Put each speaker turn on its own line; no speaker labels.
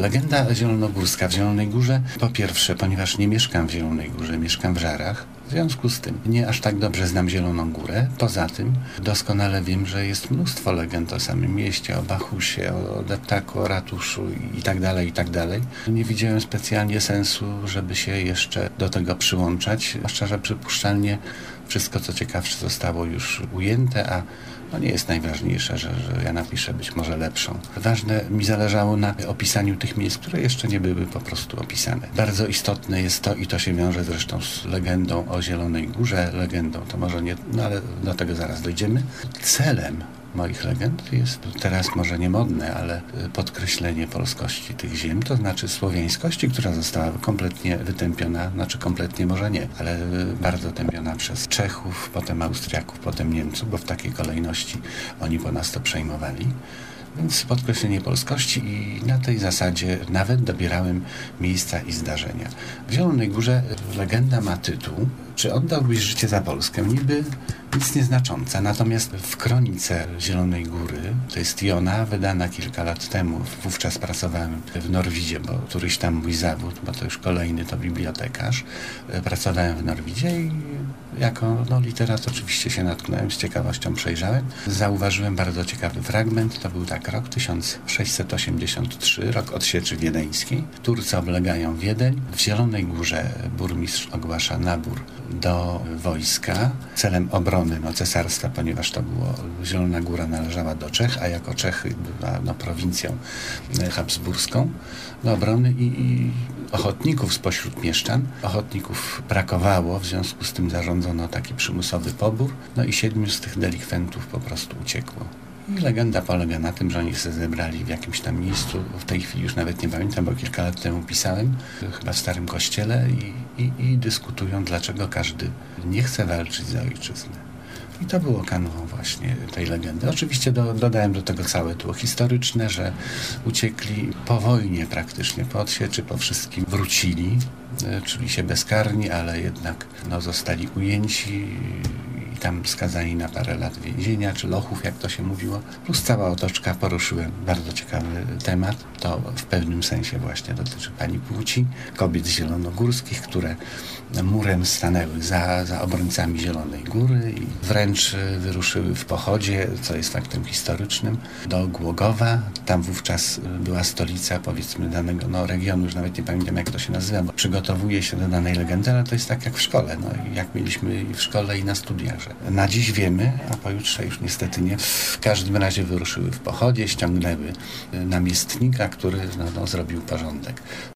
Legenda zielonogórska w Zielonej Górze, po pierwsze, ponieważ nie mieszkam w Zielonej Górze, mieszkam w Żarach, w związku z tym nie aż tak dobrze znam Zieloną Górę. Poza tym doskonale wiem, że jest mnóstwo legend o samym mieście, o Bachusie, o deptaku, o ratuszu i tak dalej, i tak dalej. Nie widziałem specjalnie sensu, żeby się jeszcze do tego przyłączać. Szczerze, przypuszczalnie wszystko, co ciekawsze, zostało już ujęte, a nie jest najważniejsze, że ja napiszę być może lepszą. Ważne mi zależało na opisaniu tych miejsc, które jeszcze nie były po prostu opisane. Bardzo istotne jest to, i to się wiąże zresztą z legendą o Zielonej Górze, legendą to może nie, ale do tego zaraz dojdziemy. Celem moich legend jest teraz może nie modne, ale podkreślenie polskości tych ziem, to znaczy słowiańskości, która została kompletnie wytępiona, znaczy kompletnie może nie, ale bardzo tępiona przez Czechów, potem Austriaków, potem Niemców, bo w takiej kolejności oni po nas to przejmowali. Więc podkreślenie polskości i na tej zasadzie nawet dobierałem miejsca i zdarzenia. W Zielonej Górze legenda ma tytuł Czy oddałbyś życie za Polskę? Niby nic nieznacząca, natomiast w kronice Zielonej Góry, to jest Jona, wydana kilka lat temu, wówczas pracowałem w Norwidzie, bo któryś tam mój zawód, bo to już kolejny to bibliotekarz, pracowałem w Norwidzie i jako literat oczywiście się natknąłem, z ciekawością przejrzałem. Zauważyłem bardzo ciekawy fragment, to był tak rok 1683, rok odsieczy wiedeńskiej. Turcy oblegają Wiedeń. W Zielonej Górze burmistrz ogłasza nabór do wojska celem obrony cesarstwa, ponieważ to było, Zielona Góra należała do Czech, a jako Czechy była prowincją habsburską, do obrony i ochotników spośród mieszczan. Ochotników brakowało, w związku z tym zarządzono taki przymusowy pobór, i 7 z tych delikwentów po prostu uciekło. I legenda polega na tym, że oni się zebrali w jakimś tam miejscu, w tej chwili już nawet nie pamiętam, bo kilka lat temu pisałem, chyba w Starym Kościele i dyskutują, dlaczego każdy nie chce walczyć za ojczyznę. I to było kanwą właśnie tej legendy. Oczywiście dodałem do tego całe tło historyczne, że uciekli po wojnie praktycznie, po odsieczy, po wszystkim wrócili, czyli się bezkarni, ale jednak zostali ujęci i tam skazani na parę lat więzienia, czy lochów, jak to się mówiło. Plus cała otoczka, poruszyłem bardzo ciekawy temat. To w pewnym sensie właśnie dotyczy pani płci, kobiet zielonogórskich, które murem stanęły za obrońcami Zielonej Góry i wręcz wyruszyły w pochodzie, co jest faktem historycznym, do Głogowa. Tam wówczas była stolica, powiedzmy, danego regionu, już nawet nie pamiętam, jak to się nazywa, bo przygotowuje się do danej legendy, ale to jest tak jak w szkole, jak mieliśmy i w szkole, i na studiach, że na dziś wiemy, a pojutrze już niestety nie. W każdym razie wyruszyły w pochodzie, ściągnęły namiestnika, który zrobił porządek.